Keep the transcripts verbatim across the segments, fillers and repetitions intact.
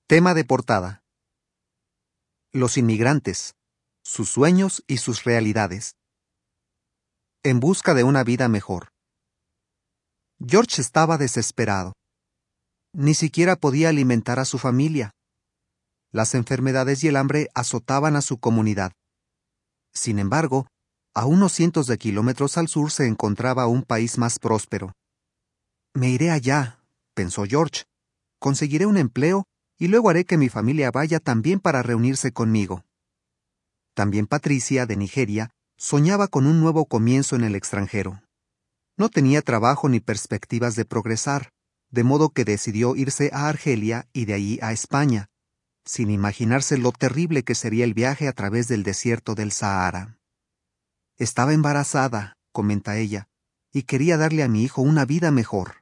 Tema de portada: Los inmigrantes, sus sueños y sus realidades. En busca de una vida mejor. George estaba desesperado. Ni siquiera podía alimentar a su familia. Las enfermedades y el hambre azotaban a su comunidad. Sin embargo, a unos cientos de kilómetros al sur se encontraba un país más próspero. Me iré allá, pensó George. Conseguiré un empleo y luego haré que mi familia vaya también para reunirse conmigo. También Patricia, de Nigeria, soñaba con un nuevo comienzo en el extranjero. No tenía trabajo ni perspectivas de progresar, de modo que decidió irse a Argelia y de allí a España, sin imaginarse lo terrible que sería el viaje a través del desierto del Sahara. Estaba embarazada, comenta ella, y quería darle a mi hijo una vida mejor.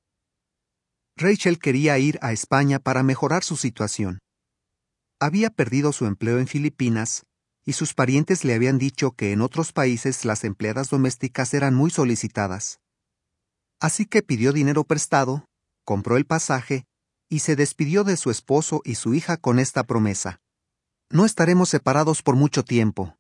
Rachel quería ir a España para mejorar su situación. Había perdido su empleo en Filipinas y sus parientes le habían dicho que en otros países las empleadas domésticas eran muy solicitadas. Así que pidió dinero prestado, compró el pasaje y se despidió de su esposo y su hija con esta promesa: no estaremos separados por mucho tiempo.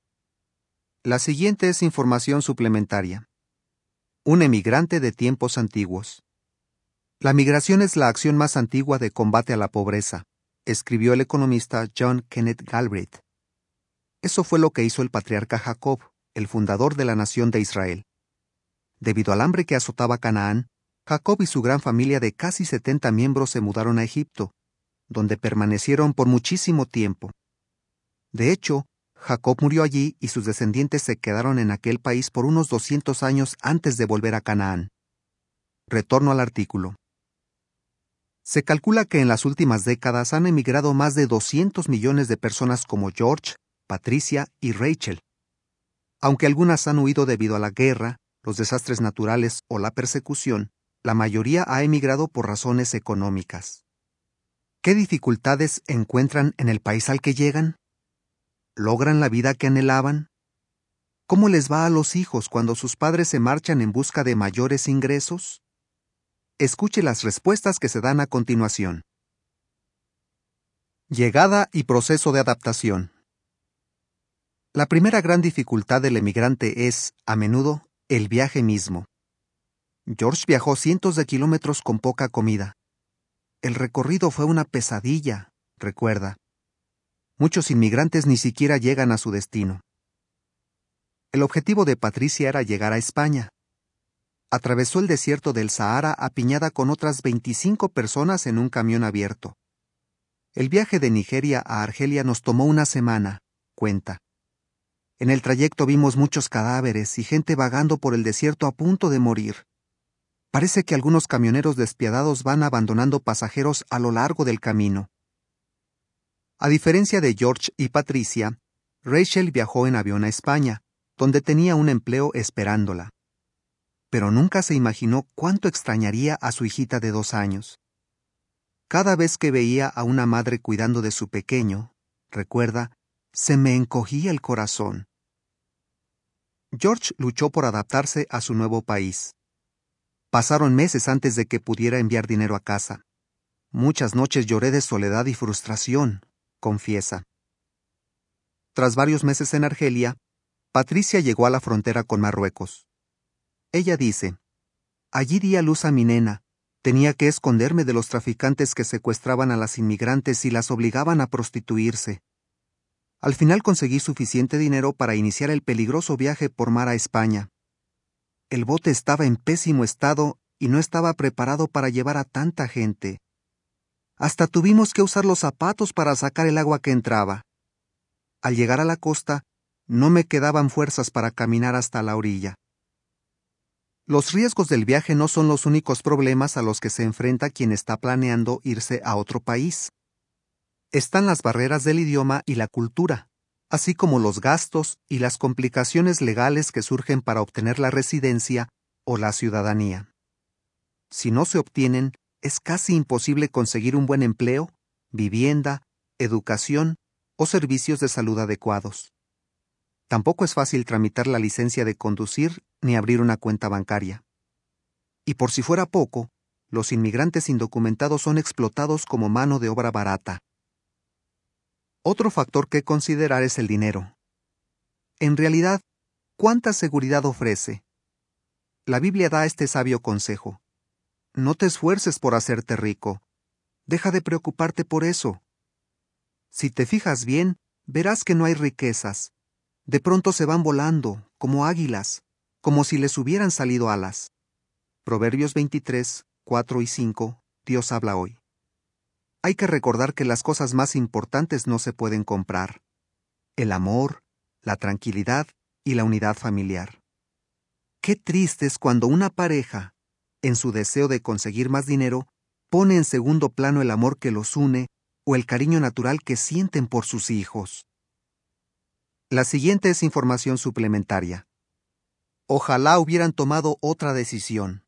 La siguiente es información suplementaria. Un emigrante de tiempos antiguos. La migración es la acción más antigua de combate a la pobreza, escribió el economista John Kenneth Galbraith. Eso fue lo que hizo el patriarca Jacob, el fundador de la nación de Israel. Debido al hambre que azotaba Canaán, Jacob y su gran familia de casi setenta miembros se mudaron a Egipto, donde permanecieron por muchísimo tiempo. De hecho, Jacob murió allí y sus descendientes se quedaron en aquel país por unos doscientos años antes de volver a Canaán. Retorno al artículo. Se calcula que en las últimas décadas han emigrado más de doscientos millones de personas como George, Patricia y Rachel. Aunque algunas han huido debido a la guerra, los desastres naturales o la persecución, la mayoría ha emigrado por razones económicas. ¿Qué dificultades encuentran en el país al que llegan? ¿Logran la vida que anhelaban? ¿Cómo les va a los hijos cuando sus padres se marchan en busca de mayores ingresos? Escuche las respuestas que se dan a continuación. Llegada y proceso de adaptación. La primera gran dificultad del emigrante es, a menudo, el viaje mismo. George viajó cientos de kilómetros con poca comida. El recorrido fue una pesadilla, recuerda. Muchos inmigrantes ni siquiera llegan a su destino. El objetivo de Patricia era llegar a España. Atravesó el desierto del Sahara apiñada con otras veinticinco personas en un camión abierto. El viaje de Nigeria a Argelia nos tomó una semana, cuenta. En el trayecto vimos muchos cadáveres y gente vagando por el desierto a punto de morir. Parece que algunos camioneros despiadados van abandonando pasajeros a lo largo del camino. A diferencia de George y Patricia, Rachel viajó en avión a España, donde tenía un empleo esperándola. Pero nunca se imaginó cuánto extrañaría a su hijita de dos años. Cada vez que veía a una madre cuidando de su pequeño, recuerda, se me encogía el corazón. George luchó por adaptarse a su nuevo país. Pasaron meses antes de que pudiera enviar dinero a casa. Muchas noches lloré de soledad y frustración, confiesa. Tras varios meses en Argelia, Patricia llegó a la frontera con Marruecos. Ella dice: allí di a luz a mi nena. Tenía que esconderme de los traficantes que secuestraban a las inmigrantes y las obligaban a prostituirse. Al final conseguí suficiente dinero para iniciar el peligroso viaje por mar a España. El bote estaba en pésimo estado y no estaba preparado para llevar a tanta gente. Hasta tuvimos que usar los zapatos para sacar el agua que entraba. Al llegar a la costa, no me quedaban fuerzas para caminar hasta la orilla. Los riesgos del viaje no son los únicos problemas a los que se enfrenta quien está planeando irse a otro país. Están las barreras del idioma y la cultura, así como los gastos y las complicaciones legales que surgen para obtener la residencia o la ciudadanía. Si no se obtienen, es casi imposible conseguir un buen empleo, vivienda, educación o servicios de salud adecuados. Tampoco es fácil tramitar la licencia de conducir ni abrir una cuenta bancaria. Y por si fuera poco, los inmigrantes indocumentados son explotados como mano de obra barata. Otro factor que considerar es el dinero. En realidad, ¿cuánta seguridad ofrece? La Biblia da este sabio consejo. No te esfuerces por hacerte rico. Deja de preocuparte por eso. Si te fijas bien, verás que no hay riquezas. De pronto se van volando, como águilas, como si les hubieran salido alas. Proverbios veintitrés, cuatro y cinco, Dios habla hoy. Hay que recordar que las cosas más importantes no se pueden comprar. El amor, la tranquilidad y la unidad familiar. Qué triste es cuando una pareja, en su deseo de conseguir más dinero, pone en segundo plano el amor que los une o el cariño natural que sienten por sus hijos. La siguiente es información suplementaria. Ojalá hubieran tomado otra decisión.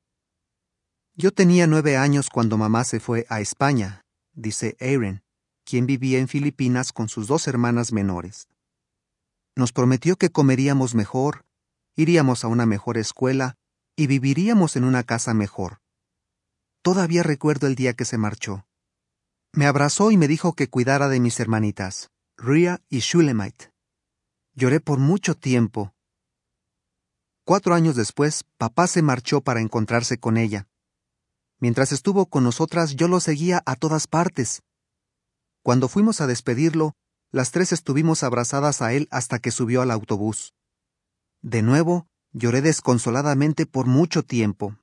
Yo tenía nueve años cuando mamá se fue a España, dice Aaron, quien vivía en Filipinas con sus dos hermanas menores. Nos prometió que comeríamos mejor, iríamos a una mejor escuela y viviríamos en una casa mejor. Todavía recuerdo el día que se marchó. Me abrazó y me dijo que cuidara de mis hermanitas, Rhea y Shulamite. Lloré por mucho tiempo. Cuatro años después, papá se marchó para encontrarse con ella. Mientras estuvo con nosotras, yo lo seguía a todas partes. Cuando fuimos a despedirlo, las tres estuvimos abrazadas a él hasta que subió al autobús. De nuevo, lloré desconsoladamente por mucho tiempo.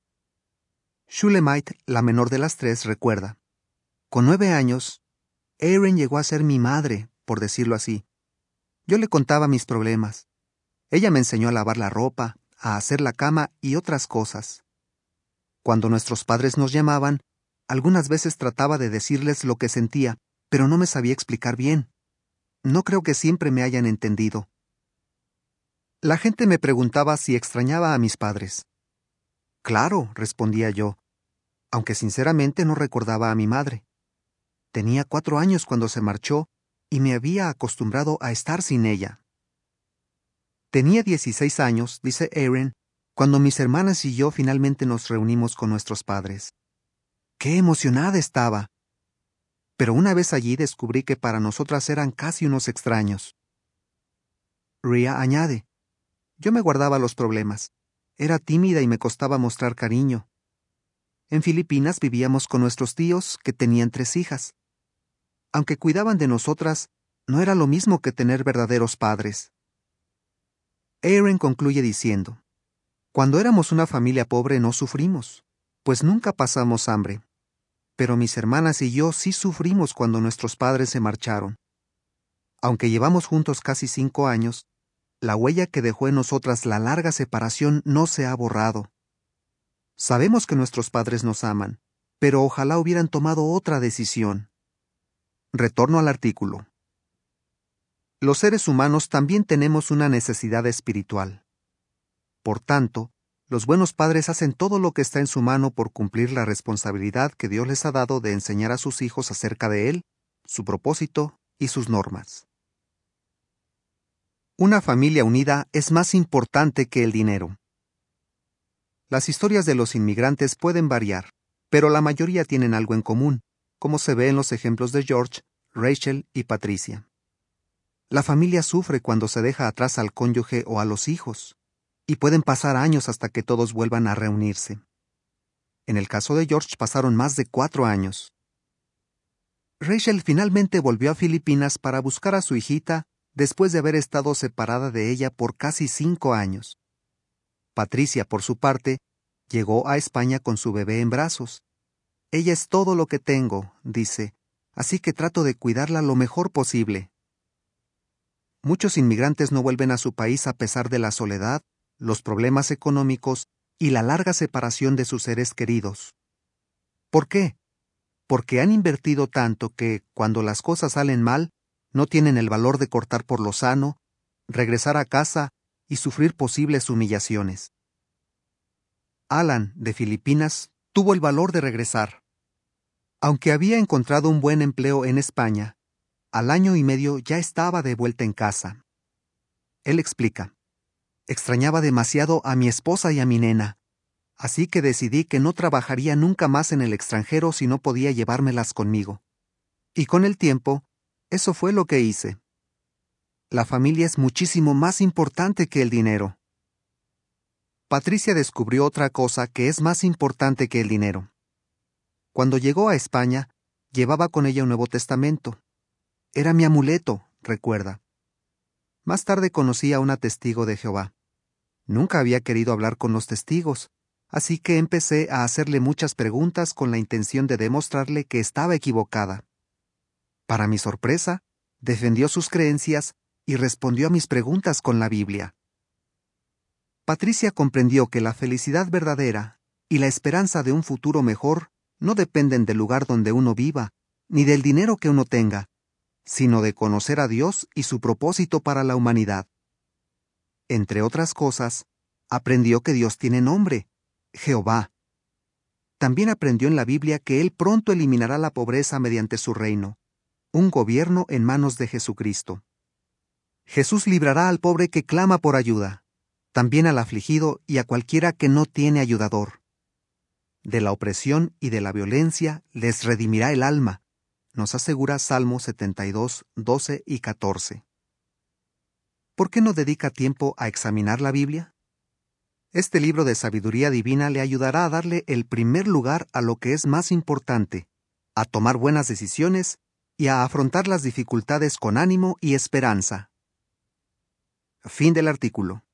Shulamite, la menor de las tres, recuerda. Con nueve años, Aaron llegó a ser mi madre, por decirlo así. Yo le contaba mis problemas. Ella me enseñó a lavar la ropa, a hacer la cama y otras cosas. Cuando nuestros padres nos llamaban, algunas veces trataba de decirles lo que sentía, pero no me sabía explicar bien. No creo que siempre me hayan entendido. La gente me preguntaba si extrañaba a mis padres. Claro, respondía yo, aunque sinceramente no recordaba a mi madre. Tenía cuatro años cuando se marchó y me había acostumbrado a estar sin ella. Tenía dieciséis años, dice Aaron, cuando mis hermanas y yo finalmente nos reunimos con nuestros padres. ¡Qué emocionada estaba! Pero una vez allí descubrí que para nosotras eran casi unos extraños. Rhea añade, yo me guardaba los problemas. Era tímida y me costaba mostrar cariño. En Filipinas vivíamos con nuestros tíos, que tenían tres hijas. Aunque cuidaban de nosotras, no era lo mismo que tener verdaderos padres. Aaron concluye diciendo, cuando éramos una familia pobre no sufrimos, pues nunca pasamos hambre. Pero mis hermanas y yo sí sufrimos cuando nuestros padres se marcharon. Aunque llevamos juntos casi cinco años, la huella que dejó en nosotras la larga separación no se ha borrado. Sabemos que nuestros padres nos aman, pero ojalá hubieran tomado otra decisión. Retorno al artículo. Los seres humanos también tenemos una necesidad espiritual. Por tanto, los buenos padres hacen todo lo que está en su mano por cumplir la responsabilidad que Dios les ha dado de enseñar a sus hijos acerca de Él, su propósito y sus normas. Una familia unida es más importante que el dinero. Las historias de los inmigrantes pueden variar, pero la mayoría tienen algo en común, como se ve en los ejemplos de George, Rachel y Patricia. La familia sufre cuando se deja atrás al cónyuge o a los hijos, y pueden pasar años hasta que todos vuelvan a reunirse. En el caso de George pasaron más de cuatro años. Rachel finalmente volvió a Filipinas para buscar a su hijita después de haber estado separada de ella por casi cinco años. Patricia, por su parte, llegó a España con su bebé en brazos. Ella es todo lo que tengo, dice, así que trato de cuidarla lo mejor posible. Muchos inmigrantes no vuelven a su país a pesar de la soledad, los problemas económicos y la larga separación de sus seres queridos. ¿Por qué? Porque han invertido tanto que, cuando las cosas salen mal, no tienen el valor de cortar por lo sano, regresar a casa y sufrir posibles humillaciones. Alan, de Filipinas, tuvo el valor de regresar. Aunque había encontrado un buen empleo en España, al año y medio ya estaba de vuelta en casa. Él explica, extrañaba demasiado a mi esposa y a mi nena. Así que decidí que no trabajaría nunca más en el extranjero si no podía llevármelas conmigo. Y con el tiempo, eso fue lo que hice. La familia es muchísimo más importante que el dinero. Patricia descubrió otra cosa que es más importante que el dinero. Cuando llegó a España, llevaba con ella un Nuevo Testamento. Era mi amuleto, recuerda. Más tarde conocí a una testigo de Jehová. Nunca había querido hablar con los testigos, así que empecé a hacerle muchas preguntas con la intención de demostrarle que estaba equivocada. Para mi sorpresa, defendió sus creencias y respondió a mis preguntas con la Biblia. Patricia comprendió que la felicidad verdadera y la esperanza de un futuro mejor no dependen del lugar donde uno viva, ni del dinero que uno tenga, sino de conocer a Dios y su propósito para la humanidad. Entre otras cosas, aprendió que Dios tiene nombre, Jehová. También aprendió en la Biblia que Él pronto eliminará la pobreza mediante su reino, un gobierno en manos de Jesucristo. Jesús librará al pobre que clama por ayuda, también al afligido y a cualquiera que no tiene ayudador. De la opresión y de la violencia les redimirá el alma, nos asegura Salmo setenta y dos, doce y catorce. ¿Por qué no dedica tiempo a examinar la Biblia? Este libro de sabiduría divina le ayudará a darle el primer lugar a lo que es más importante, a tomar buenas decisiones y a afrontar las dificultades con ánimo y esperanza. Fin del artículo.